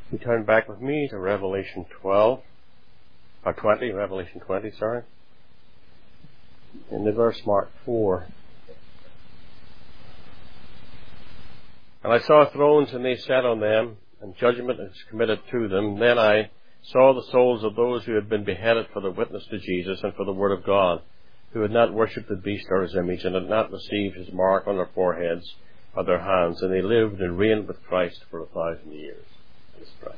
You turn back with me to Revelation 20, sorry. In the verse marked 4. And I saw thrones, and they sat on them, and judgment is committed to them. Then I saw the souls of those who had been beheaded for the witness to Jesus and for the word of God, who had not worshipped the beast or his image, and had not received his mark on their foreheads or their hands, and they lived and reigned with Christ for 1,000 years. Let's pray.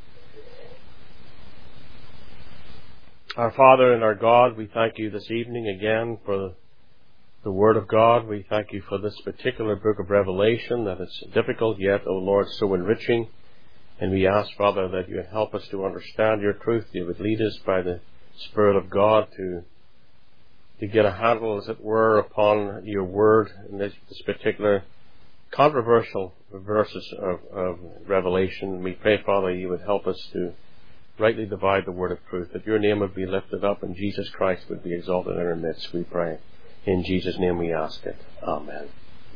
Our Father and our God, we thank you this evening again for the Word of God. We thank you for this particular book of Revelation, that it's difficult yet, O Lord, so enriching. And we ask, Father, that you would help us to understand your truth. You would lead us by the Spirit of God to get a handle, as it were, upon your Word in this particular controversial verses of Revelation. We pray, Father, you would help us to rightly divide the word of truth, that your name would be lifted up and Jesus Christ would be exalted in our midst, we pray. In Jesus' name we ask it. Amen.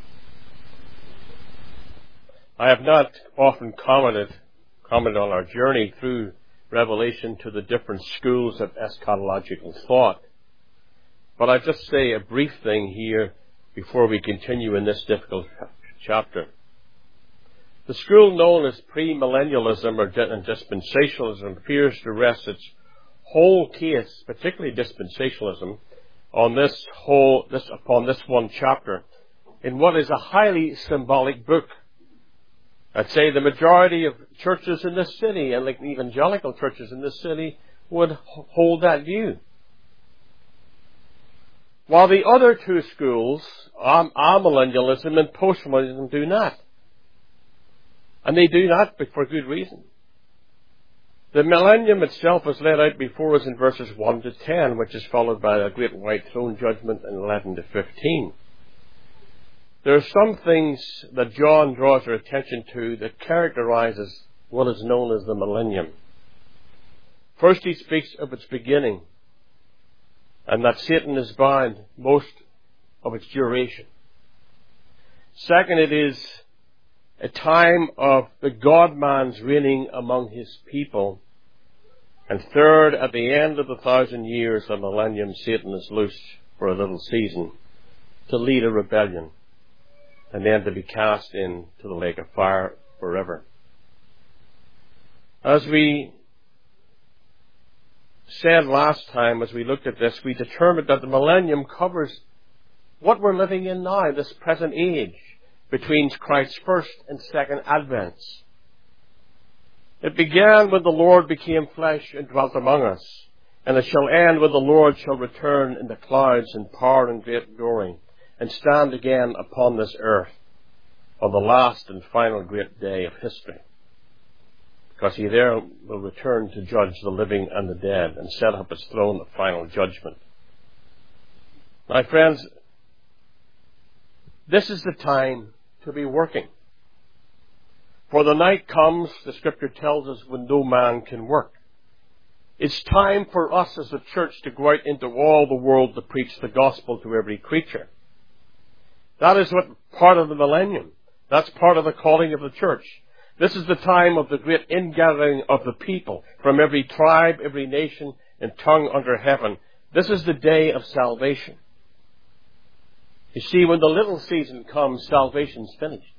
I have not often commented on our journey through Revelation to the different schools of eschatological thought. But I just say a brief thing here before we continue in this difficult chapter. The school known as premillennialism or dispensationalism appears to rest its whole case, particularly dispensationalism, on upon this one chapter in what is a highly symbolic book. I'd say the majority of churches in this city, and like evangelical churches in this city, would hold that view. While the other two schools, amillennialism and postmillennialism, do not. And they do not, but for good reason. The millennium itself is laid out before us in verses 1 to 10, which is followed by a great white throne judgment in 11 to 15. There are some things that John draws our attention to that characterizes what is known as the millennium. First, he speaks of its beginning, and that Satan is bound most of its duration. Second, it is a time of the God-man's reigning among his people. And third, at the end of the 1,000 years, the millennium, Satan is loose for a little season to lead a rebellion and then to be cast into the lake of fire forever. As we said last time, as we looked at this, we determined that the millennium covers what we're living in now, this present age, between Christ's first and second advents. It began when the Lord became flesh and dwelt among us, and it shall end when the Lord shall return in the clouds in power and great glory, and stand again upon this earth on the last and final great day of history. Because he there will return to judge the living and the dead and set up his throne of final judgment. My friends, this is the time to be working. For the night comes, the Scripture tells us, when no man can work. It's time for us as a church to go out into all the world to preach the gospel to every creature. That is what part of the millennium. That's part of the calling of the church. This is the time of the great ingathering of the people from every tribe, every nation, and tongue under heaven. This is the day of salvation. You see, when the little season comes, salvation's finished.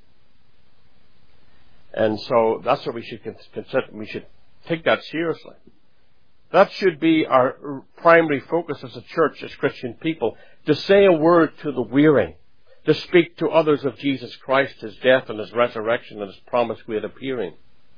And so that's what we should consider. We should take that seriously. That should be our primary focus as a church, as Christian people, to say a word to the weary, to speak to others of Jesus Christ, his death and his resurrection and his promised great appearing.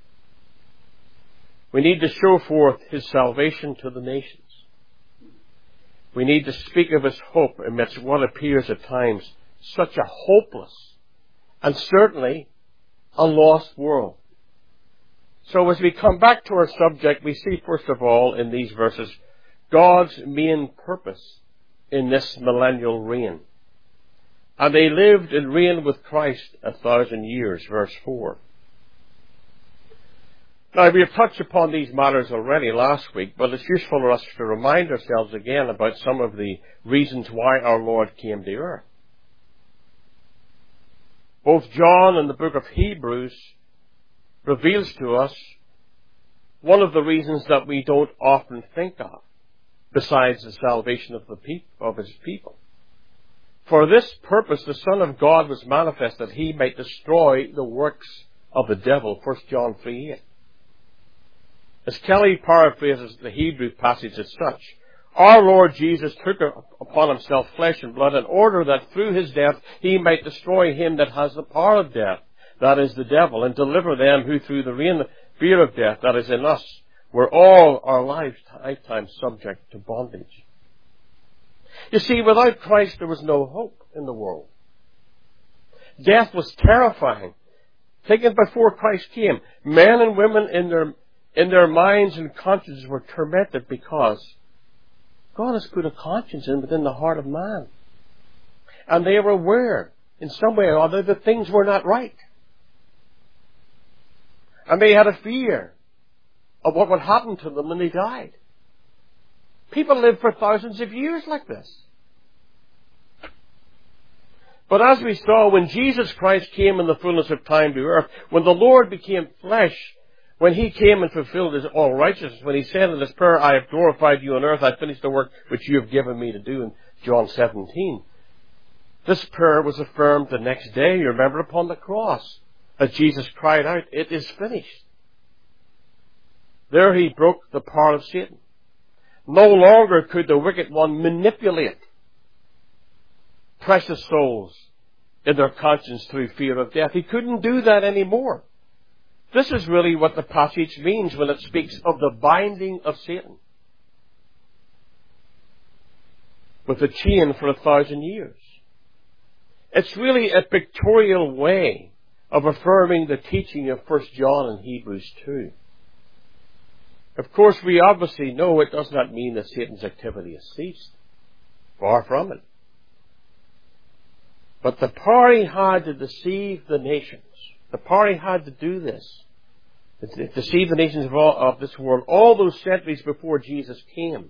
We need to show forth his salvation to the nations. We need to speak of his hope amidst what appears at times such a hopeless and certainly a lost world. So as we come back to our subject, we see first of all in these verses God's main purpose in this millennial reign. And they lived and reigned with Christ 1,000 years, verse 4. Now, we have touched upon these matters already last week, but it's useful for us to remind ourselves again about some of the reasons why our Lord came to earth. Both John and the book of Hebrews reveals to us one of the reasons that we don't often think of, besides the salvation of his people. For this purpose the Son of God was manifest, that he might destroy the works of the devil. 1 John 3:8. As Kelly paraphrases the Hebrew passage as such, our Lord Jesus took upon himself flesh and blood in order that through his death he might destroy him that has the power of death, that is the devil, and deliver them who through the fear of death that is in us were all our lifetime subject to bondage. You see, without Christ there was no hope in the world. Death was terrifying. Taken before Christ came, men and women in their minds and consciences were tormented because God has put a conscience within the heart of man. And they were aware, in some way or other, that things were not right. And they had a fear of what would happen to them when they died. People lived for thousands of years like this. But as we saw, when Jesus Christ came in the fullness of time to earth, when the Lord became flesh, when he came and fulfilled his all righteousness, when he said in his prayer, I have glorified you on earth, I have finished the work which you have given me to do in John 17. This prayer was affirmed the next day, you remember, upon the cross, as Jesus cried out, it is finished. There he broke the power of Satan. No longer could the wicked one manipulate precious souls in their conscience through fear of death. He couldn't do that anymore. This is really what the passage means when it speaks of the binding of Satan with a chain for 1,000 years. It's really a pictorial way of affirming the teaching of 1 John and Hebrews 2. Of course, we obviously know it does not mean that Satan's activity has ceased. Far from it. But the power he had to deceive the nations, the power he had to do this, to deceive the nations of this world, all those centuries before Jesus came,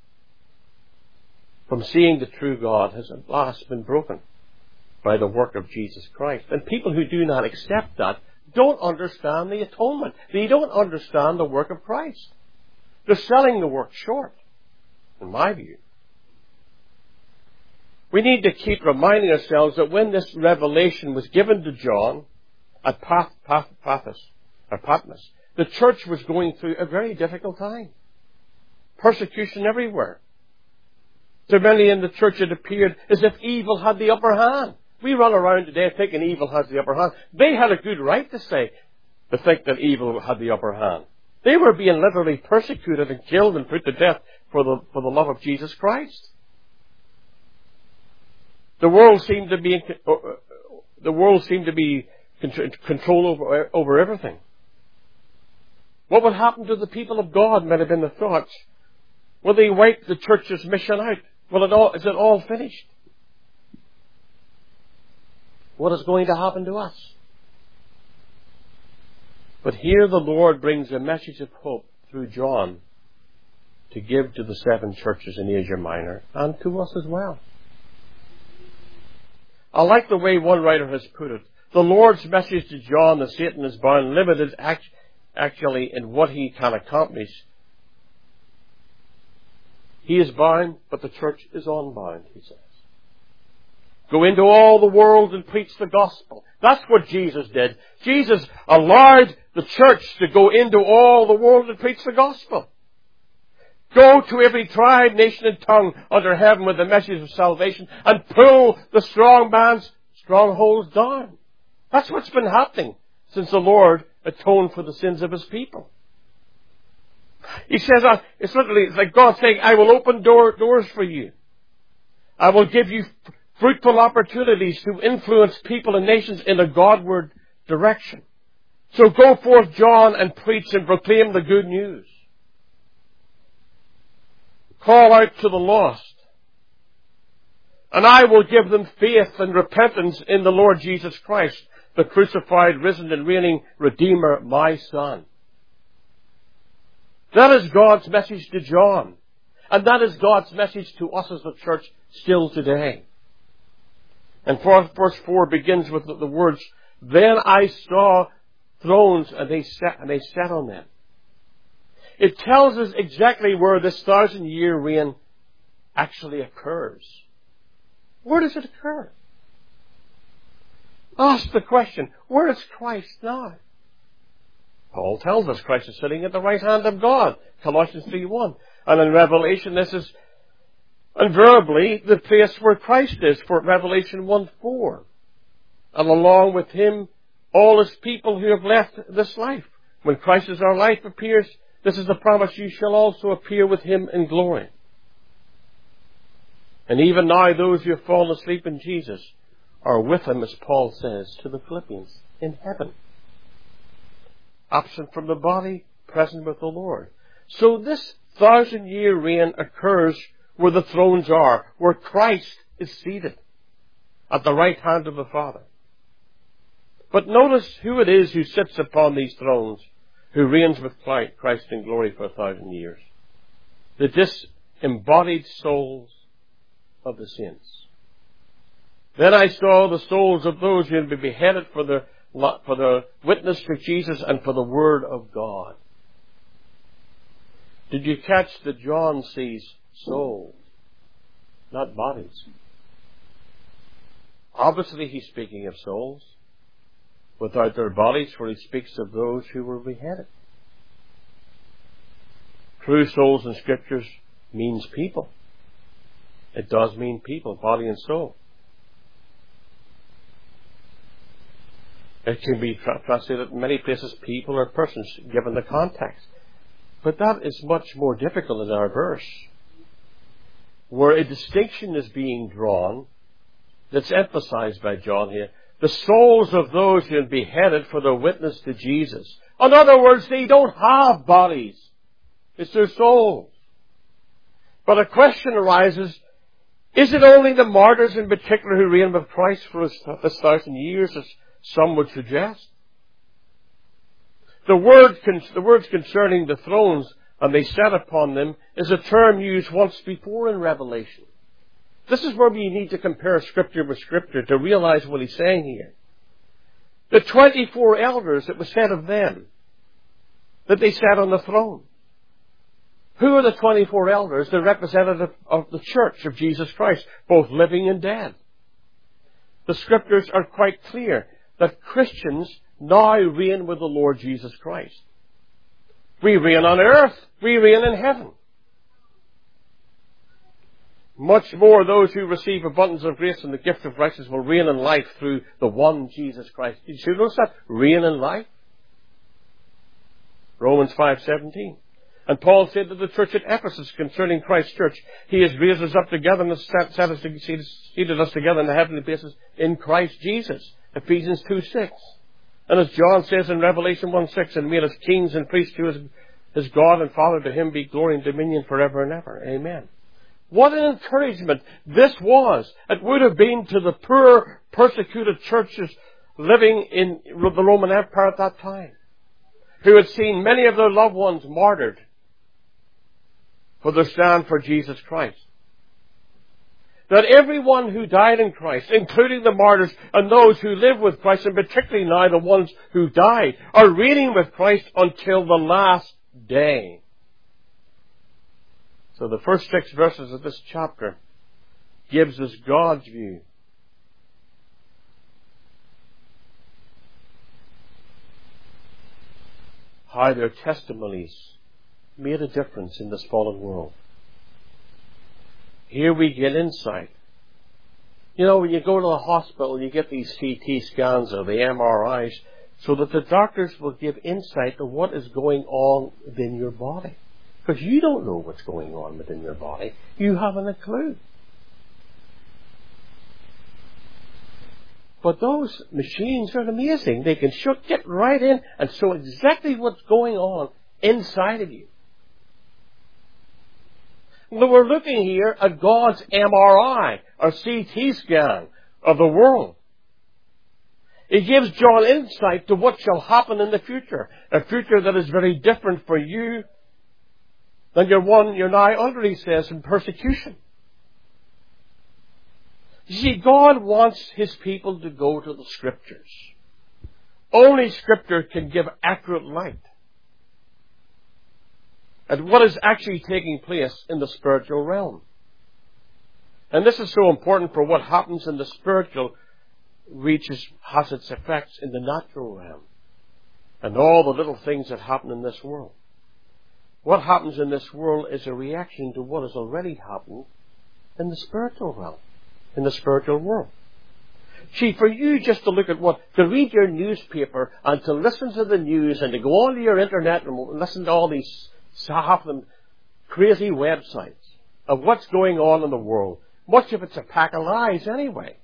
from seeing the true God, has at last been broken by the work of Jesus Christ. And people who do not accept that don't understand the atonement. They don't understand the work of Christ. They're selling the work short, in my view. We need to keep reminding ourselves that when this revelation was given to John at Patmos, the church was going through a very difficult time. Persecution everywhere. To many in the church it appeared as if evil had the upper hand. We run around today thinking evil has the upper hand. They had a good right to think that evil had the upper hand. They were being literally persecuted and killed and put to death for the love of Jesus Christ. The world seemed to be control over everything. What would happen to the people of God might have been the thoughts. Will they wipe the church's mission out? Is it all finished? What is going to happen to us? But here the Lord brings a message of hope through John to give to the 7 churches in Asia Minor and to us as well. I like the way one writer has put it. The Lord's message to John that Satan is bound limited actually in what he can accomplish. He is bound, but the church is unbound, he says. Go into all the world and preach the gospel. That's what Jesus did. Jesus allowed the church to go into all the world and preach the gospel. Go to every tribe, nation, and tongue under heaven with the message of salvation and pull the strong man's strongholds down. That's what's been happening since the Lord atoned for the sins of his people. He says, it's like God saying, I will open doors for you. I will give you fruitful opportunities to influence people and nations in a Godward direction. So go forth, John, and preach and proclaim the good news. Call out to the lost. And I will give them faith and repentance in the Lord Jesus Christ, the crucified, risen, and reigning Redeemer, my Son. That is God's message to John. And that is God's message to us as the church still today. And verse 4 begins with the words, Then I saw thrones and they sat on them. it tells us exactly where this 1,000-year reign actually occurs. Where does it occur? Ask the question, where is Christ now? Paul tells us Christ is sitting at the right hand of God, Colossians 3:1. And in Revelation, this is invariably the place where Christ is, for Revelation 1:4. And along with him, all his people who have left this life. When Christ as our life appears, this is the promise, you shall also appear with him in glory. And even now, those who have fallen asleep in Jesus are with him, as Paul says to the Philippians, in heaven. Absent from the body, present with the Lord. So this 1,000-year reign occurs where the thrones are, where Christ is seated at the right hand of the Father. But notice who it is who sits upon these thrones, who reigns with Christ in glory for 1,000 years. The disembodied souls of the saints. Then I saw the souls of those who had been beheaded for the witness to Jesus and for the word of God. Did you catch that John sees souls, not bodies? Obviously he's speaking of souls without their bodies, for he speaks of those who were beheaded. True souls in Scriptures means people. It does mean people, body and soul. It can be translated in many places people or persons, given the context. But that is much more difficult in our verse, where a distinction is being drawn that's emphasized by John here. The souls of those who have been beheaded for their witness to Jesus. In other words, they don't have bodies. It's their souls. But a question arises, is it only the martyrs in particular who reign with Christ for this 1,000 years, as some would suggest? The words concerning the thrones, and they sat upon them, is a term used once before in Revelation. This is where we need to compare Scripture with Scripture to realize what he's saying here. The 24 elders, it was said of them that they sat on the throne. Who are the 24 elders? They're representative of the church of Jesus Christ, both living and dead. The Scriptures are quite clear that Christians now reign with the Lord Jesus Christ. We reign on earth. We reign in heaven. Much more, those who receive abundance of grace and the gift of righteousness will reign in life through the one Jesus Christ. Did you notice that? Reign in life. Romans 5:17. And Paul said to the church at Ephesus concerning Christ's church, he has raised us up together and seated us together in the heavenly places in Christ Jesus. Ephesians 2:6. And as John says in Revelation 1:6, and made us kings and priests to his God and Father, to him be glory and dominion forever and ever. Amen. What an encouragement this was. It would have been to the poor, persecuted churches living in the Roman Empire at that time, who had seen many of their loved ones martyred for their stand for Jesus Christ. That everyone who died in Christ, including the martyrs and those who live with Christ, and particularly now the ones who died, are reigning with Christ until the last day. So the first 6 verses of this chapter gives us God's view. How their testimonies made a difference in this fallen world. Here we get insight. You know, when you go to the hospital, you get these CT scans or the MRIs, so that the doctors will give insight to what is going on within your body. Because you don't know what's going on within your body. You haven't a clue. But those machines are amazing. They can get right in and show exactly what's going on inside of you. Well, we're looking here at God's MRI, or CT scan of the world. It gives John insight to what shall happen in the future. A future that is very different for you than your one you're now under, he says, in persecution. You see, God wants his people to go to the Scriptures. Only Scripture can give accurate light. at what is actually taking place in the spiritual realm. And this is so important, for what happens in the spiritual has its effects in the natural realm. And all the little things that happen in this world. What happens in this world is a reaction to what has already happened in the spiritual realm, in the spiritual world. See, for you just to look at to read your newspaper and to listen to the news and to go onto your internet and listen to all these half of them crazy websites of what's going on in the world. Much of it's a pack of lies anyway.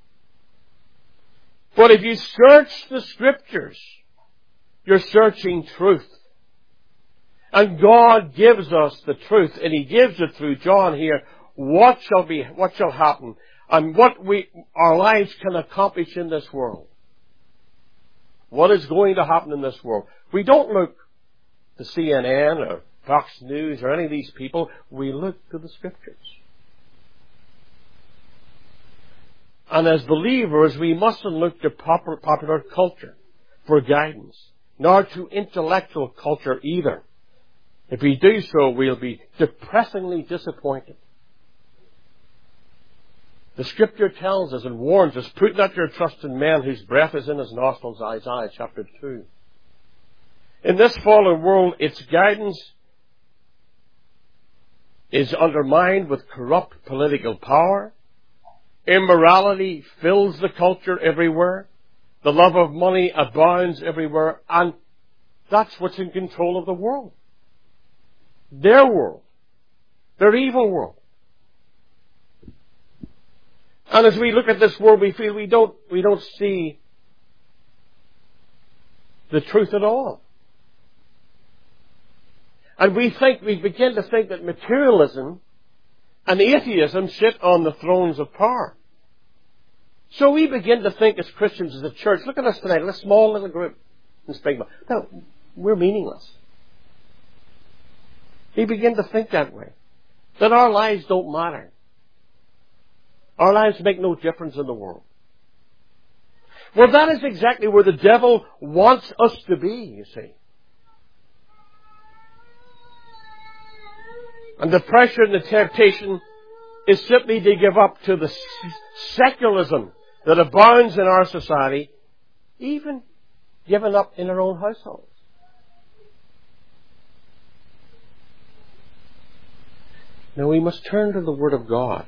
But if you search the Scriptures, you're searching truth. And God gives us the truth, and He gives it through John here, what shall happen, and what our lives can accomplish in this world. What is going to happen in this world? We don't look to CNN or Fox News or any of these people. We look to the Scriptures. And as believers, we mustn't look to popular culture for guidance, nor to intellectual culture either. If we do so, we'll be depressingly disappointed. The Scripture tells us and warns us, put not your trust in men whose breath is in his nostrils, Isaiah chapter 2. In this fallen world, its guidance is undermined with corrupt political power. Immorality fills the culture everywhere. The love of money abounds everywhere. And that's what's in control of the world. Their world. Their evil world. And as we look at this world, we feel we don't see the truth at all. And we begin to think that materialism and atheism sit on the thrones of power. So we begin to think as Christians, as a church, look at us tonight, a small little group in Springville. No, we're meaningless. We begin to think that way. That our lives don't matter. Our lives make no difference in the world. Well, that is exactly where the devil wants us to be, you see. And the pressure and the temptation is simply to give up to the secularism that abounds in our society, even given up in our own households. Now we must turn to the Word of God.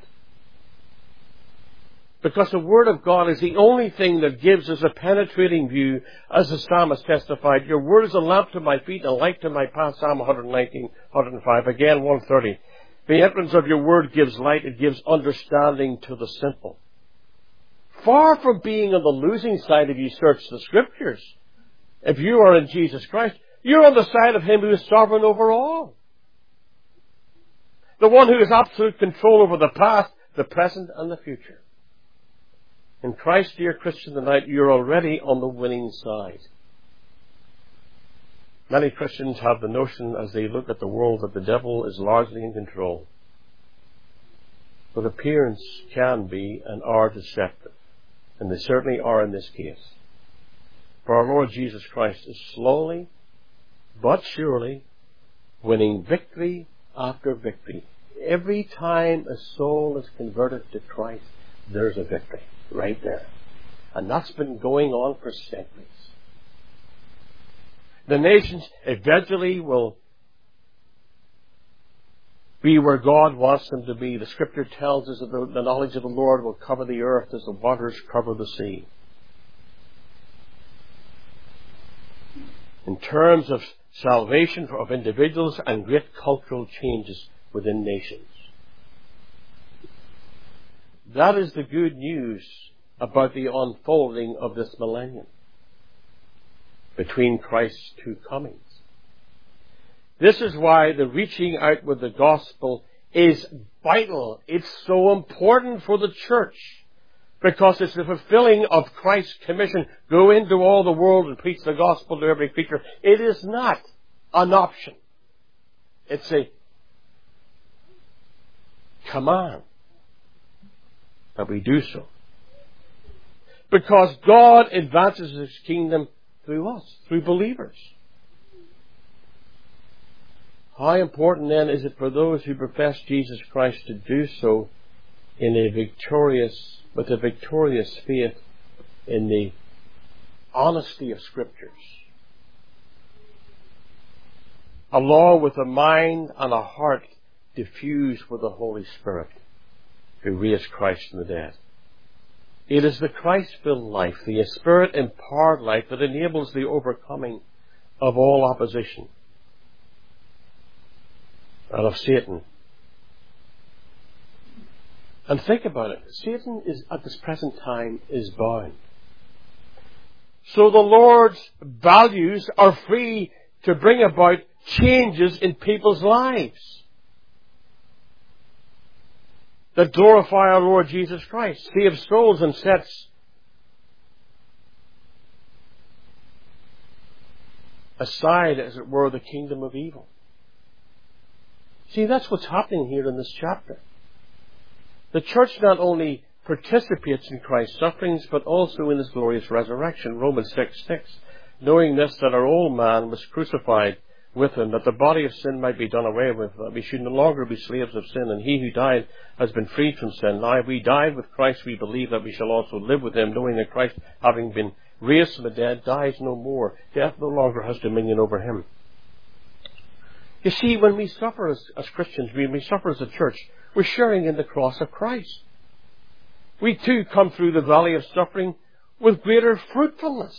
Because the Word of God is the only thing that gives us a penetrating view, as the psalmist testified, your Word is a lamp to my feet and a light to my path, Psalm 119, 105, again 130. The entrance of your Word gives light, it gives understanding to the simple. Far from being on the losing side if you search the Scriptures, if you are in Jesus Christ, you're on the side of Him who is sovereign over all. The one who has absolute control over the past, the present, and the future. In Christ, dear Christian, tonight, you're already on the winning side. Many Christians have the notion as they look at the world that the devil is largely in control. But appearance can be and are deceptive. And they certainly are in this case. For our Lord Jesus Christ is slowly, but surely, winning victory after victory. Every time a soul is converted to Christ, there's a victory. Right there. And that's been going on for centuries. The nations eventually will be where God wants them to be. The Scripture tells us that the knowledge of the Lord will cover the earth as the waters cover the sea. In terms of salvation of individuals and great cultural changes within nations. That is the good news about the unfolding of this millennium between Christ's two comings. This is why the reaching out with the gospel is vital. It's so important for the church because it's the fulfilling of Christ's commission. Go into all the world and preach the gospel to every creature. It is not an option. It's a command that we do so. Because God advances His kingdom through us, through believers. How important then is it for those who profess Jesus Christ to do so with a victorious faith in the honesty of Scriptures, along with a mind and a heart diffused with the Holy Spirit who raised Christ from the dead. It is the Christ-filled life, the Spirit-empowered life, that enables the overcoming of all opposition and of Satan. And think about it. Satan is, at this present time, is bound. So the Lord's values are free to bring about changes in people's lives that glorify our Lord Jesus Christ, saves souls and sets aside, as it were, the kingdom of evil. See, that's what's happening here in this chapter. The church not only participates in Christ's sufferings, but also in His glorious resurrection. Romans 6:6. Knowing this, that our old man was crucified with Him, that the body of sin might be done away with, that we should no longer be slaves of sin, and He who died has been freed from sin. Now, if we died with Christ, we believe that we shall also live with Him, knowing that Christ, having been raised from the dead, dies no more. Death no longer has dominion over Him. You see, when we suffer as Christians, when we suffer as a church, we're sharing in the cross of Christ. We too come through the valley of suffering with greater fruitfulness,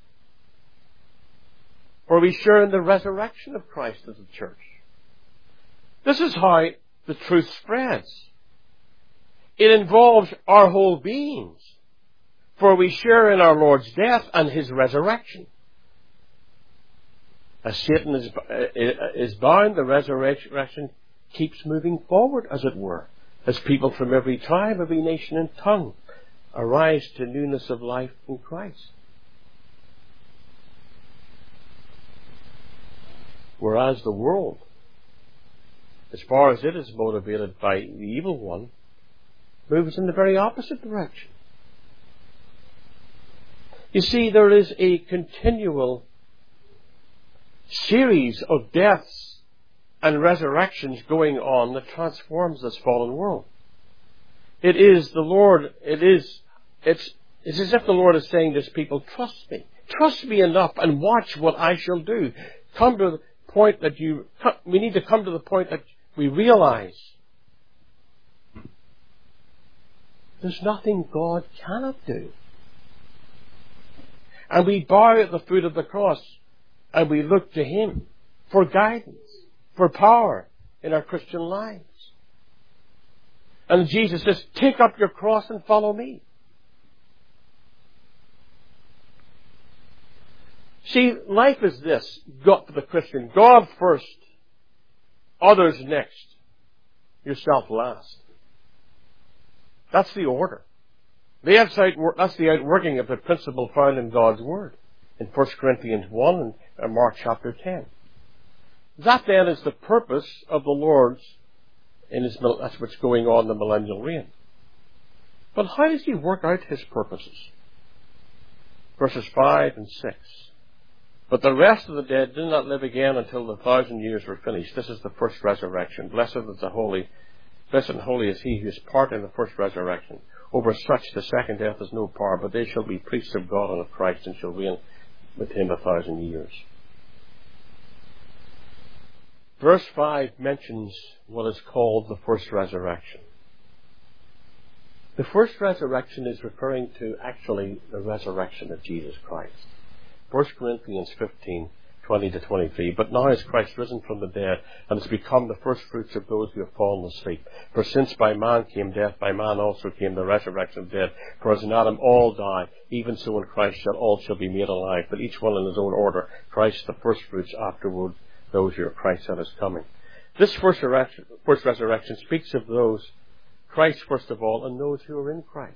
for we share in the resurrection of Christ as a church. This is how the truth spreads. It involves our whole beings, for we share in our Lord's death and His resurrection. As Satan is bound, the resurrection keeps moving forward, as it were, as people from every tribe, every nation and tongue arise to newness of life in Christ. Whereas the world, as far as it is motivated by the evil one, moves in the very opposite direction. You see, there is a continual series of deaths and resurrections going on that transforms this fallen world. It's as if the Lord is saying to His people, trust me. Trust me enough and watch what I shall do. Come to the point that we need to come to the point that we realize there's nothing God cannot do. And we bow at the foot of the cross and we look to Him for guidance, for power in our Christian lives. And Jesus says, take up your cross and follow me. See, life is this, for the Christian: God first, others next, yourself last. That's the order. That's the outworking of the principle found in God's Word in 1 Corinthians 1 and Mark chapter 10. That then is the purpose of the Lord's, that's what's going on in the millennial reign. But how does He work out His purposes? Verses 5 and 6. But the rest of the dead did not live again until the 1,000 years were finished. This is the first resurrection. Blessed and holy is he who is part in the first resurrection. Over such the second death has no power, but they shall be priests of God and of Christ, and shall reign with Him 1,000 years. Verse 5 mentions what is called the first resurrection. The first resurrection is referring to actually the resurrection of Jesus Christ. 1 Corinthians 15:20-23. But now is Christ risen from the dead, and has become the first fruits of those who have fallen asleep. For since by man came death, by man also came the resurrection of the dead. For as in Adam all die, even so in Christ all shall be made alive, but each one in his own order. Christ the first fruits, afterward those who are Christ at His coming. This first resurrection speaks of those, Christ first of all, and those who are in Christ.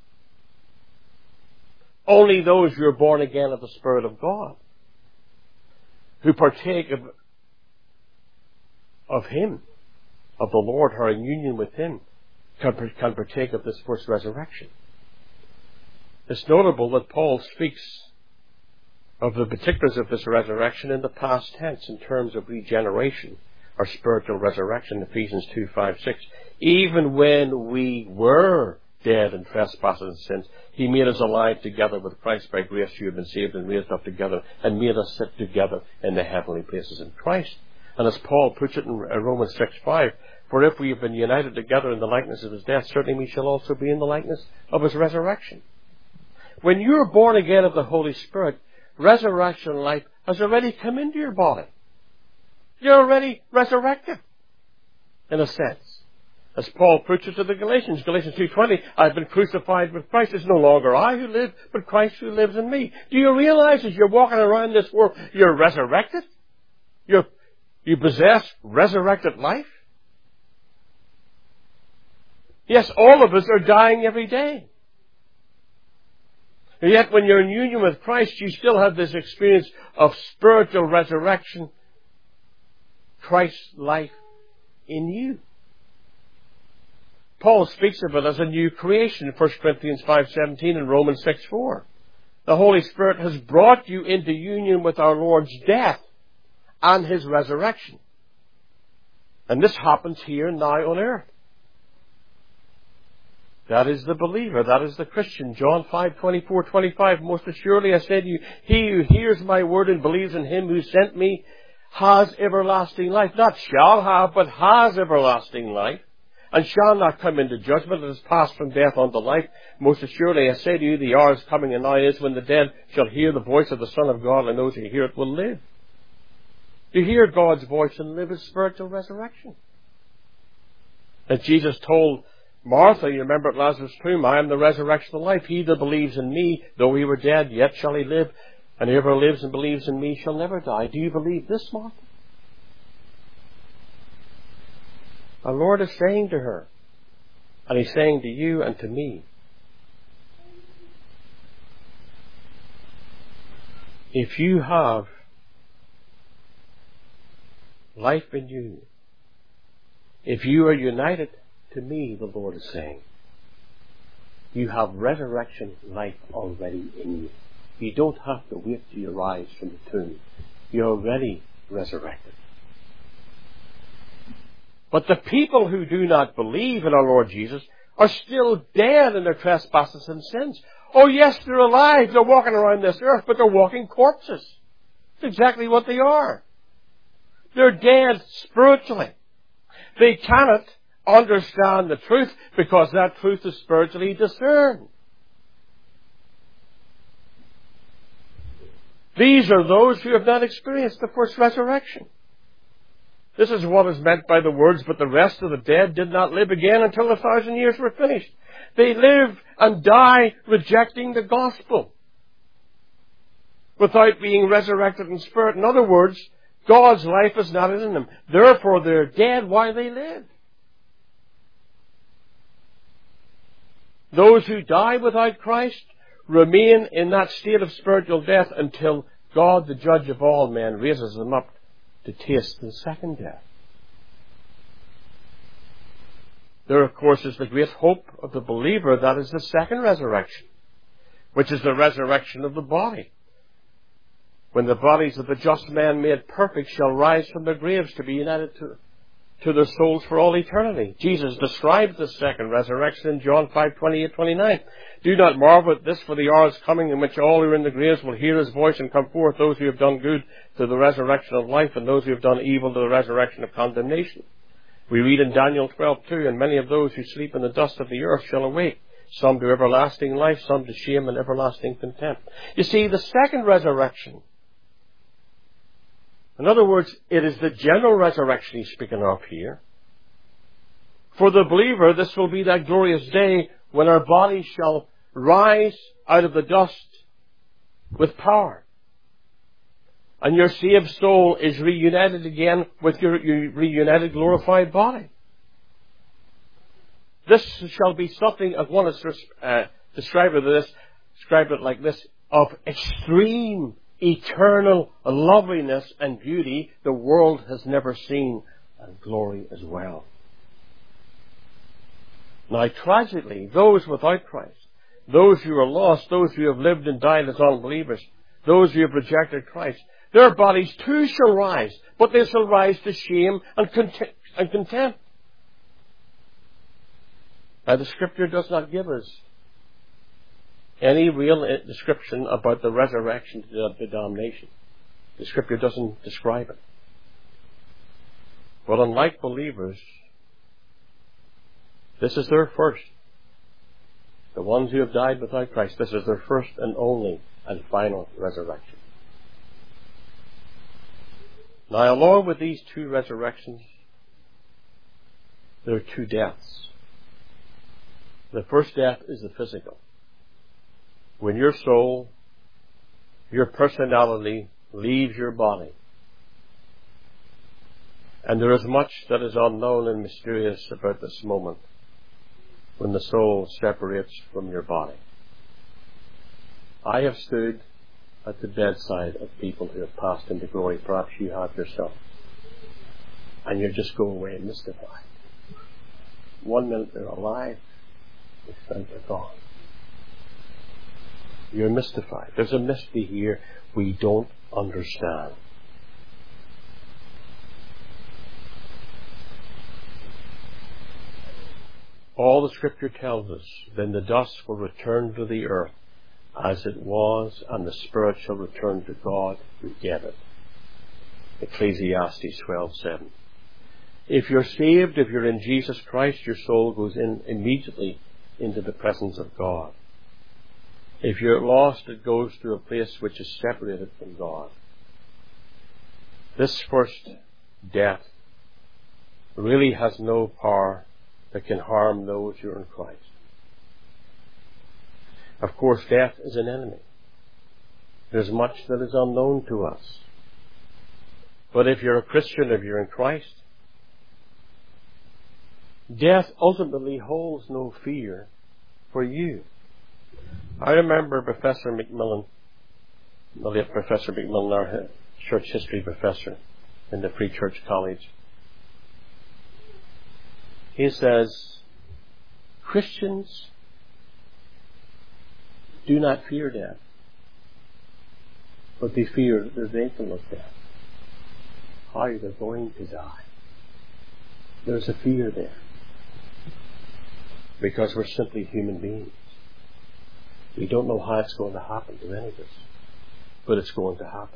Only those who are born again of the Spirit of God, who partake of Him, of the Lord, who are in union with Him, can partake of this first resurrection. It's notable that Paul speaks of the particulars of this resurrection in the past tense in terms of regeneration, our spiritual resurrection, Ephesians 2, 5, 6. Even when we were dead in trespasses and sins, He made us alive together with Christ. By grace you have been saved and raised up together, and made us sit together in the heavenly places in Christ. And as Paul puts it in Romans 6, 5, for if we have been united together in the likeness of His death, certainly we shall also be in the likeness of His resurrection. When you're born again of the Holy Spirit, resurrection life has already come into your body. You're already resurrected, in a sense. As Paul preaches to the Galatians, Galatians 2:20, I've been crucified with Christ. It's no longer I who live, but Christ who lives in me. Do you realize as you're walking around this world, you're resurrected? You possess resurrected life? Yes, all of us are dying every day. And yet when you're in union with Christ, you still have this experience of spiritual resurrection, Christ's life in you. Paul speaks of it as a new creation in 1 Corinthians 5:17 and Romans 6:4. The Holy Spirit has brought you into union with our Lord's death and His resurrection. And this happens here now on earth. That is the believer. That is the Christian. John 5:24-25. Most assuredly I say to you, he who hears my word and believes in Him who sent me has everlasting life. Not shall have, but has everlasting life. And shall not come into judgment, it is passed from death unto life. Most assuredly I say to you, the hour is coming and now is when the dead shall hear the voice of the Son of God, and those who hear it will live. To hear God's voice and live is spiritual resurrection. And Jesus told Martha, you remember at Lazarus' tomb, I am the resurrection of life. He that believes in me, though he were dead, yet shall he live. And whoever lives and believes in me shall never die. Do you believe this, Martha? Our Lord is saying to her, and He's saying to you and to me, if you have life in you, if you are united to me, the Lord is saying, you have resurrection life already in you. You don't have to wait till you rise from the tomb. You're already resurrected. But the people who do not believe in our Lord Jesus are still dead in their trespasses and sins. Oh yes, they're alive. They're walking around this earth, but they're walking corpses. That's exactly what they are. They're dead spiritually. They cannot understand the truth because that truth is spiritually discerned. These are those who have not experienced the first resurrection. This is what is meant by the words, but the rest of the dead did not live again until 1,000 years were finished. They live and die rejecting the gospel without being resurrected in spirit. In other words, God's life is not in them. Therefore, they're dead while they live. Those who die without Christ remain in that state of spiritual death until God, the judge of all men, raises them up to taste the second death. There, of course, is the great hope of the believer, that is the second resurrection, which is the resurrection of the body. When the bodies of the just men made perfect shall rise from their graves to be united to their souls for all eternity. Jesus describes the second resurrection in John 5:28-29. Do not marvel at this, for the hour is coming in which all who are in the graves will hear His voice and come forth, those who have done good to the resurrection of life, and those who have done evil to the resurrection of condemnation. We read in Daniel 12:2, and many of those who sleep in the dust of the earth shall awake, some to everlasting life, some to shame and everlasting contempt. You see, the second resurrection, in other words, it is the general resurrection He's speaking of here. For the believer, this will be that glorious day when our bodies shall rise out of the dust with power. And your saved soul is reunited again with your reunited glorified body. This shall be something, as one has described it like this, of extreme eternal loveliness and beauty the world has never seen, and glory as well. Now, tragically, those without Christ, those who are lost, those who have lived and died as unbelievers, those who have rejected Christ, their bodies too shall rise, but they shall rise to shame and contempt. Now, the Scripture does not give us any real description about the resurrection to the damnation. The Scripture doesn't describe it. But unlike believers, this is their first. The ones who have died without Christ, this is their first and only and final resurrection. Now, along with these two resurrections, there are two deaths. The first death is the physical. When your soul, your personality leaves your body. And there is much that is unknown and mysterious about this moment when the soul separates from your body. I have stood at the bedside of people who have passed into glory. Perhaps you have yourself. And you just go away mystified. 1 minute they're alive, the next they're gone. You're mystified. There's a mystery here we don't understand. All the Scripture tells us, then the dust will return to the earth as it was, and the spirit shall return to God who gave it. Ecclesiastes 12:7. If you're saved, if you're in Jesus Christ, your soul goes in immediately into the presence of God. If you're lost, it goes to a place which is separated from God. This first death really has no power that can harm those who are in Christ. Of course, death is an enemy. There's much that is unknown to us. But if you're a Christian, if you're in Christ, death ultimately holds no fear for you. I remember Professor McMillan, the late Professor McMillan, our church history professor in the Free Church College. He says, Christians do not fear death, but they fear the vehicle of death. How they're going to die. There's a fear there. Because we're simply human beings. We don't know how it's going to happen to any of us, but it's going to happen.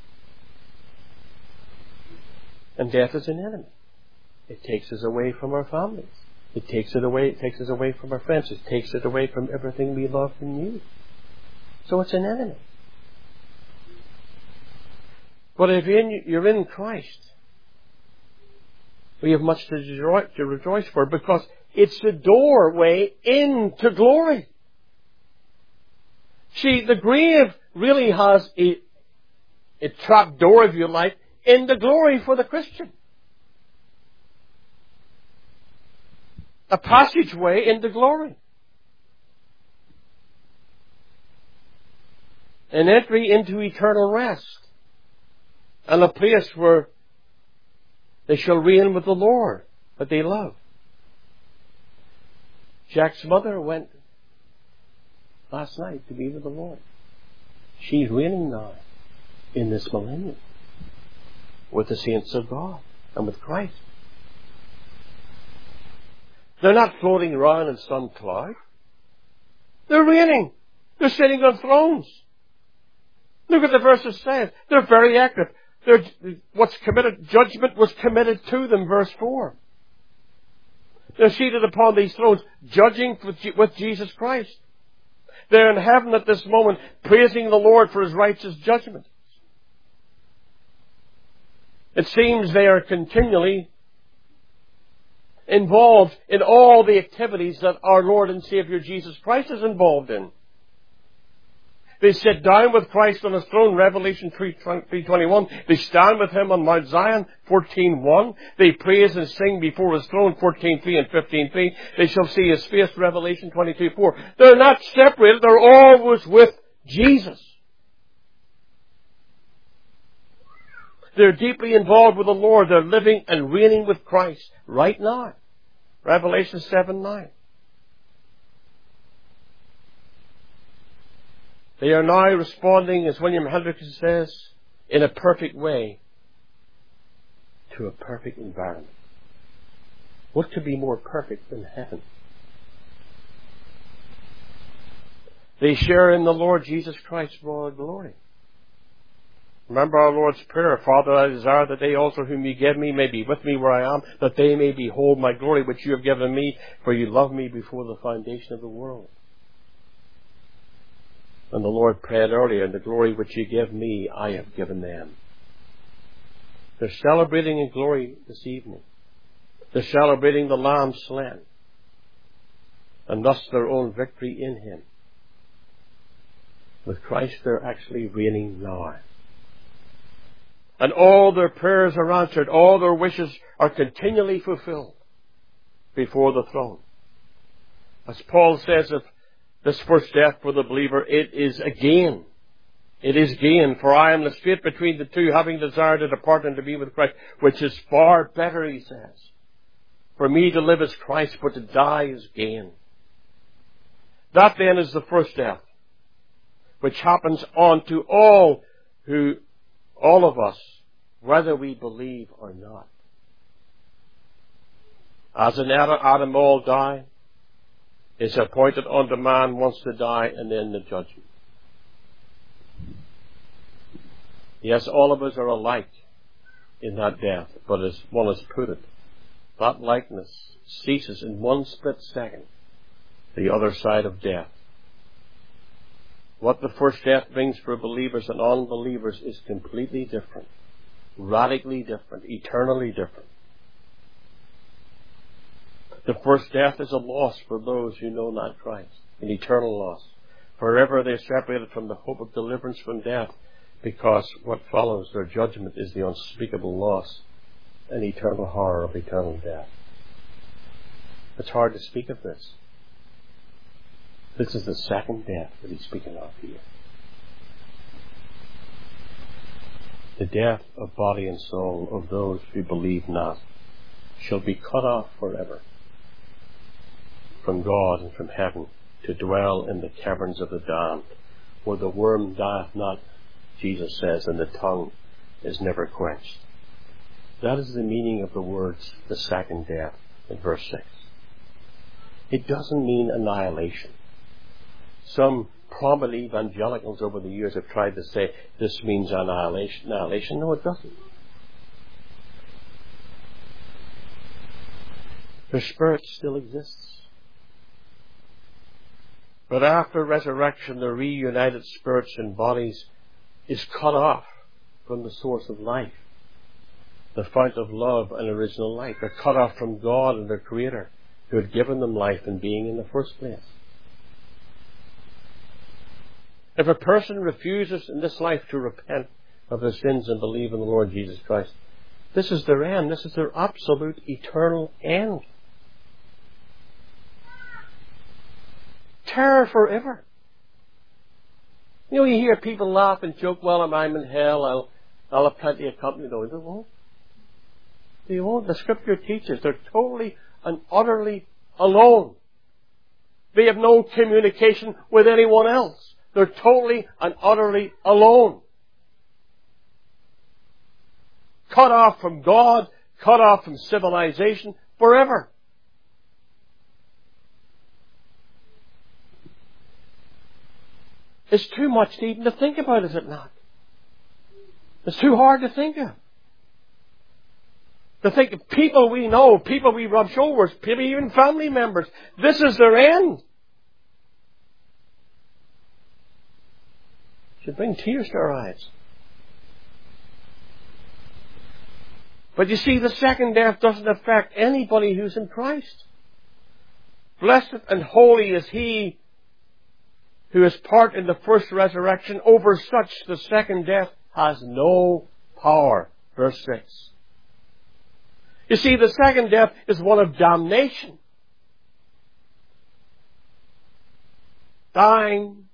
And death is an enemy. It takes us away from our families. It takes us away from our friends. It takes it away from everything we love and use. So it's an enemy. But if you're in Christ, we have much to rejoice for, because it's the doorway into glory. See, the grave really has a trap door, if you like, into glory for the Christian. A passageway into glory. An entry into eternal rest. And a place where they shall reign with the Lord that they love. Jack's mother went last night to be with the Lord. She's reigning now in this millennium with the saints of God and with Christ. They're not floating around in some cloud. They're reigning. They're sitting on thrones. Look at the verses saying. They're very active. Judgment was committed to them, verse 4. They're seated upon these thrones, judging with Jesus Christ. They're in heaven at this moment, praising the Lord for His righteous judgment. It seems they are continually involved in all the activities that our Lord and Savior Jesus Christ is involved in. They sit down with Christ on His throne, Revelation 3:21. They stand with Him on Mount Zion, 14:1. They praise and sing before His throne, 14:3 and 15:3. They shall see His face, Revelation 22:4. They're not separated. They're always with Jesus. They're deeply involved with the Lord. They're living and reigning with Christ right now. Revelation 7:9. They are now responding, as William Hendriksen says, in a perfect way to a perfect environment. What could be more perfect than heaven? They share in the Lord Jesus Christ's royal glory. Remember our Lord's prayer, Father, I desire that they also whom you give me may be with me where I am, that they may behold my glory which you have given me, for you loved me before the foundation of the world. And the Lord prayed earlier, and the glory which you give me, I have given them. They're celebrating in glory this evening. They're celebrating the Lamb slain, and thus their own victory in Him. With Christ, they're actually reigning now. And all their prayers are answered. All their wishes are continually fulfilled before the throne. As Paul says of this first death for the believer, it is a gain. It is gain, for I am the strait between the two, having desired to depart and to be with Christ, which is far better, he says. For me to live is Christ, but to die is gain. That then is the first death, which happens unto all of us, whether we believe or not. As in Adam all die, it's appointed unto man once to die, and then the judgment. Yes, all of us are alike in that death, but as one has put it, that likeness ceases in one split second, the other side of death. What the first death brings for believers and unbelievers is completely different, radically different, eternally different. The first death is a loss for those who know not Christ, an eternal loss. Forever they are separated from the hope of deliverance from death, because what follows their judgment is the unspeakable loss and eternal horror of eternal death. It's hard to speak of this. This is the second death that he's speaking of here. The death of body and soul of those who believe not shall be cut off forever from God and from heaven, to dwell in the caverns of the damned, where the worm dieth not, Jesus says, and the tongue is never quenched. That is the meaning of the words, the second death, in verse 6. It doesn't mean annihilation. Some prominent evangelicals over the years have tried to say this means annihilation. No, it doesn't. Their spirit still exists. But after resurrection, the reunited spirits and bodies is cut off from the source of life, the fount of love and original life. They're cut off from God and their Creator, who had given them life and being in the first place. If a person refuses in this life to repent of their sins and believe in the Lord Jesus Christ, this is their end. This is their absolute eternal end. Terror forever. You know, you hear people laugh and joke, well, if I'm in hell, I'll have plenty of company. No, they won't. They won't. The Scripture teaches they're totally and utterly alone. They have no communication with anyone else. They're totally and utterly alone. Cut off from God, cut off from civilization forever. It's too much even to think about, is it not? It's too hard to think of. To think of people we know, people we rub shoulders, people, even family members. This is their end. It should bring tears to our eyes. But you see, the second death doesn't affect anybody who's in Christ. Blessed and holy is he who is part in the first resurrection. Over such the second death has no power. Verse 6. You see, the second death is one of damnation. Dying,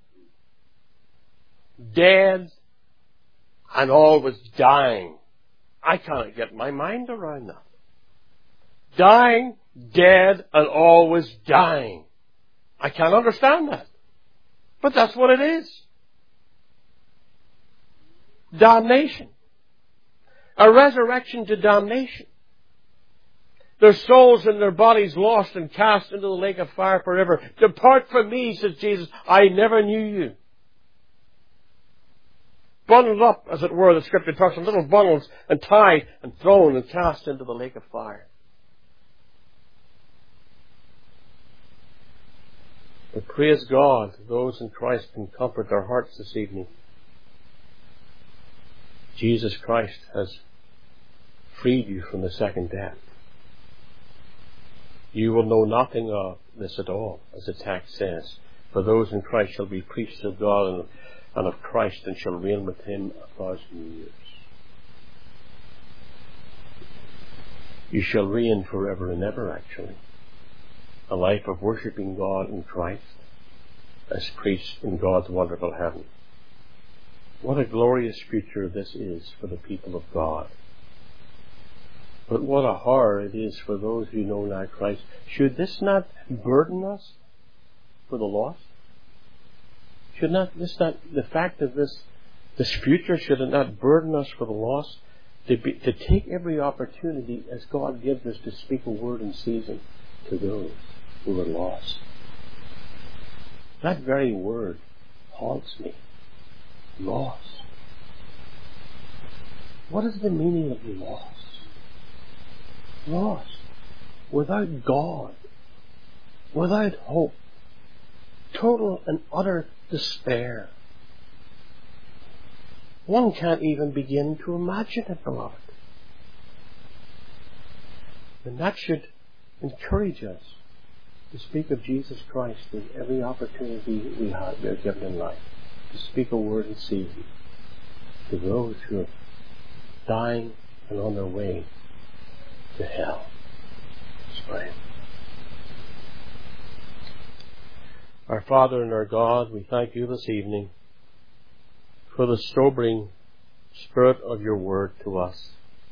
dead, and always dying. I can't get my mind around that. Dying, dead, and always dying. I can't understand that. But that's what it is. Damnation. a resurrection to damnation. Their souls and their bodies lost and cast into the lake of fire forever. Depart from me, says Jesus, I never knew you. Bundled up, as it were, the Scripture talks in little bundles, and tied and thrown and cast into the lake of fire. But praise God, those in Christ can comfort their hearts this evening. Jesus Christ has freed you from the second death. You will know nothing of this at all, as the text says. For those in Christ shall be priests of God and of Christ, and shall reign with him 1,000 years. You shall reign forever and ever, actually. A life of worshipping God in Christ as priests in God's wonderful heaven. What a glorious future this is for the people of God. But what a horror it is for those who know not Christ. Should this not burden us for the lost? Should not the fact of this future, should it not burden us for the lost? To take every opportunity as God gives us to speak a word in season to those who are lost. That very word haunts me. Lost. What is the meaning of lost? Lost. Without God. Without hope. Total and utter despair. One can't even begin to imagine it, beloved. And that should encourage us to speak of Jesus Christ in every opportunity we are given in life. To speak a word in season to those who are dying and on their way to hell. Let's pray. Our Father and our God, we thank you this evening for the sobering spirit of your word to us.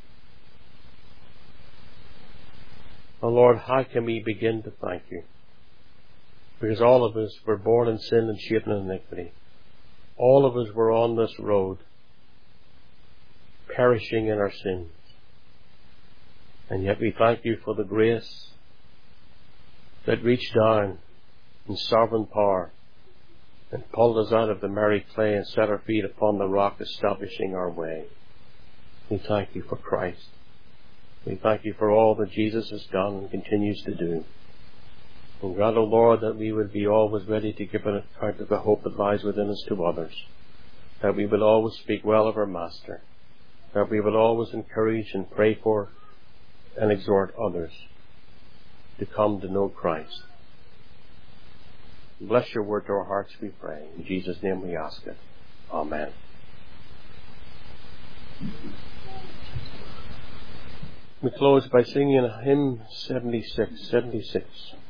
Oh Lord, how can we begin to thank you? Because all of us were born in sin and shaped in iniquity. All of us were on this road, perishing in our sins. And yet we thank you for the grace that reached down in sovereign power and pulled us out of the miry clay and set our feet upon the rock, establishing our way. We thank you for Christ. We thank you for all that Jesus has done and continues to do. And grant, O Lord, that we would be always ready to give an account of the hope that lies within us to others. That we would always speak well of our Master. That we would always encourage and pray for and exhort others to come to know Christ. Bless your word to our hearts, we pray. In Jesus' name we ask it. Amen. We close by singing hymn 76.